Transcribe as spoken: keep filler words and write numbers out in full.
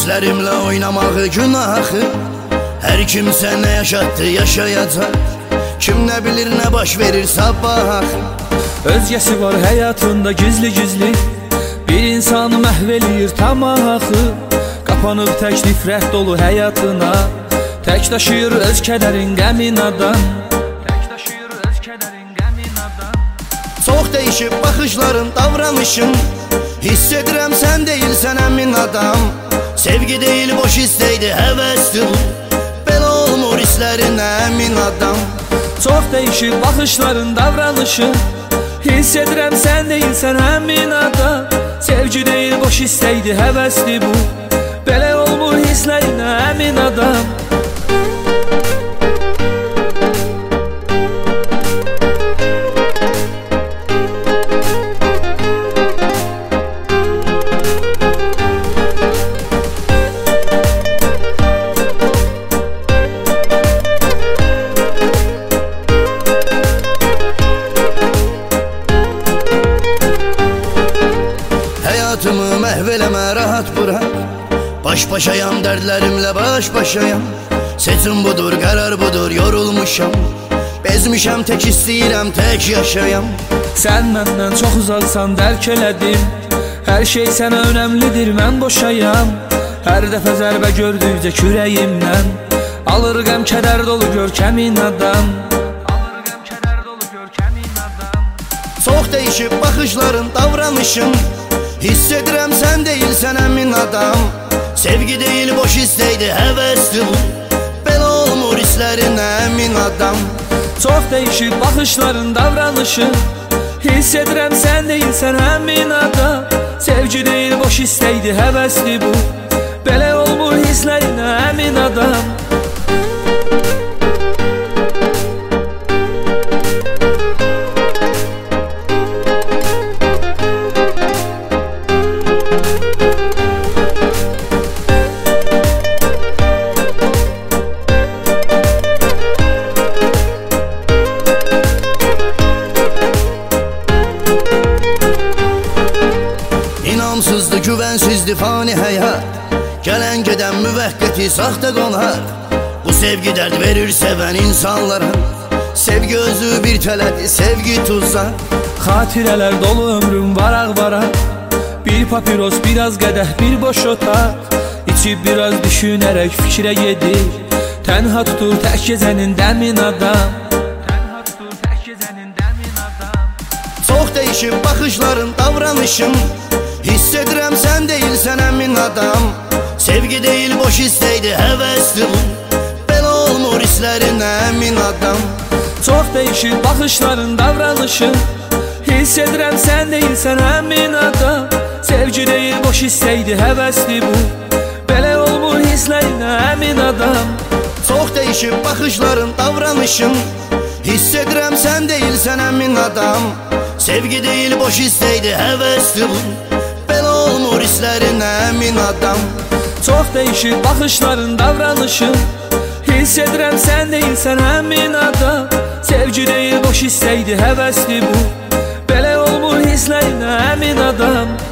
Hisslərimlə oynamağı günahı. Hər kimsə nə yaşatdı yaşayacaq. Kim nə bilir nə baş verir sabah. Özgəsi var həyatında gizli-gizli, bir insanı məhv eləyir tamahı. Qapanıb tək nifrət dolu həyatına, tək daşıyır öz kədərin qəmin adam. Tək daşıyır öz kədərin qəmin adam. Çox dəyişib baxışların, davranışın. Hiss edirəm sən deyilsən əmin adam. Sevgi deyil boş istəydi həvəsdir. Belə olmur hisslərinə əmin adam. Çox dəyişib baxışların, davranışın. Hiss edirəm sən deyilsən əmin adam. Sevgi deyil boş istəydi həvəsdir bu. Belə olmur hisslərinə əmin adam. Həyatımı məhv eləmə, rahat bırak. Baş-başayam, dərdlərimlə baş-başayam. Seçim budur, qərar budur, yorulmuşam. Bezmişəm, tək istəyirəm, tək yaşayam. Sən məndən çox uzaqsan, dərk elədim. Hər şey sənə önəmlidir, mən boşayam. Hər dəfə zərbə gördükcə kürəyimdən alır qəm, kədər dolu görkəmin adam. Alır qəm, kədər dolu görkəmin adam. Çox dəyişib baxışların, davranışın. Hiss edirəm sən deyilsən əmin adam. Sevgi deyil boş istəydi həvəsdir. Belə olmur hisslərinə əmin adam. Çox dəyişib baxışların, davranışın. Hiss edirəm sən deyilsən əmin adam. Sevgi deyil boş istəydi həvəsdir bu. Belə olmur hisslərinə əmin adam. İnamsızdı, güvənsizdi fani həyat. Gələn gedən müvəqqəti saxta qonaq. Bu sevgi dərd verir sevən insanlara. Sevgi özü bir tələdi, sevgi tuzaq. Xatirələr dolu ömrüm varaq-varaq. Bir papiros, biraz qədəh, bir boş otaq. İçib biraz düşünərək fikrə gedir. Tənha tutur tək gecənin dəmin adam. Tənha tutur tək gecənin dəmin adam. Çox dəyişib baxışların, davranışın. Hiss edirəm sən deyilsən əmin adam. Sevgi deyil boş istəydi həvəsdir. Belə olmur hisslərinə əmin adam. Çox dəyişib baxışların, davranışın. Hiss edirəm sən deyilsən əmin adam. Sevgi deyil boş istəydi həvəsdir bu. Belə olmur hisslərinə əmin adam. Çox dəyişib baxışların, davranışın. Hiss edirəm sən deyilsən əmin adam. Sevgi deyil boş istəydi həvəsdir. Belə olmur hisslərinə əmin adam. Çox dəyişib baxışların, davranışın. Hiss edirəm sən deyilsən əmin adam. Sevgi deyil boş istəydi həvəsdir bu. Belə olmur hisslərinə əmin adam.